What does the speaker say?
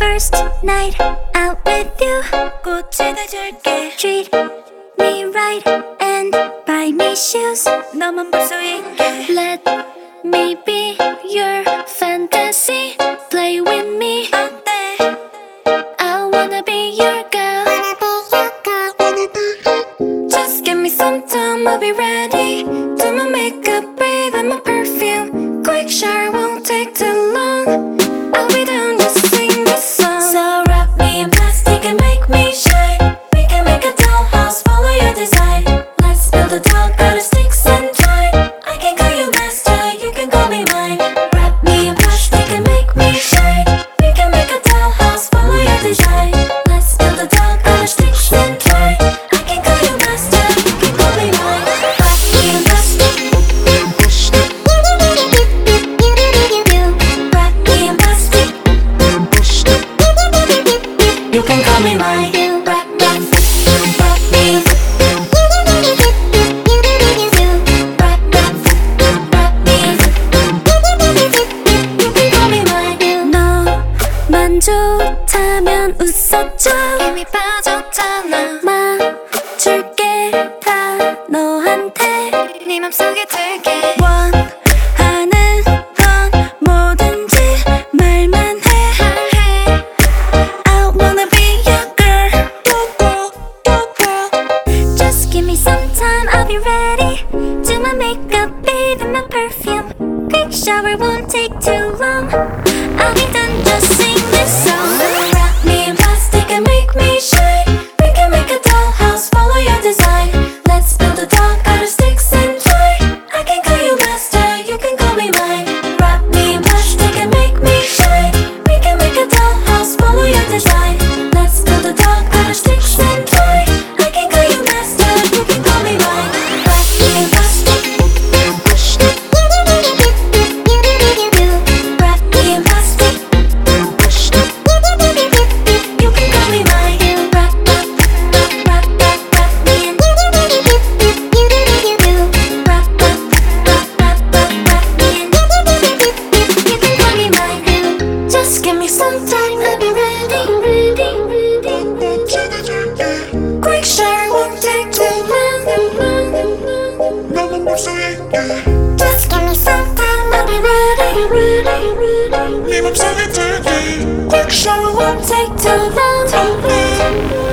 first night out with you. 꽃을 줄게. Treat me right and buy me shoes. 너만 볼 수 있게. Let me be your fantasy. Play with me. 어때? I wanna be your girl. Just give me some time, I'll be ready. Do my makeup, bathe in my perfume. Quick shower won't take too long. I'll be done, just sing this song. So wrap me in plastic and make me shine. We can make a dollhouse, follow your design. Let's build a doll out of sticks and twine. I can call you master, you can call me mine. Wrap me in plastic and make me shine. We can make a dollhouse, follow your design. Let's build a doll out of sticks and twine. I can call you master, you can call me mine. Wrap me in plastic. Wrap me in plastic. You can call me mine. Wrap me in. Wrap me in. 너만 좋다면 웃어줘. 이미 빠졌잖아. 맞출게 다 너한테. 네 맘속에 들게. 원하는 건 뭐든지 말만 해. I wanna be your girl. Just give me some time, I'll be ready. Do my makeup, bathe in my perfume. Quick shower won't take too long. I'll be done, just sing this song. Wrap me in plastic and make me shine. We can make a dollhouse, follow your design. Let's build a doll out of sticks and twine. I can call you master, you can call me mine. Wrap me in plastic and make me shine. We can make a dollhouse, follow your design. Let's build a doll out of sticks and twine. I can call you master, you can call me mine. Wrap me in plastic. Wrap me in plastic. You can call me mine. Wrap me in. Wrap me in. You can call me mine. Just give me some time, I'll be ready. Quick shower won't take too long. Just give me some time, I'll be ready. 네 맘속에 들게. Quick shower won't take too long.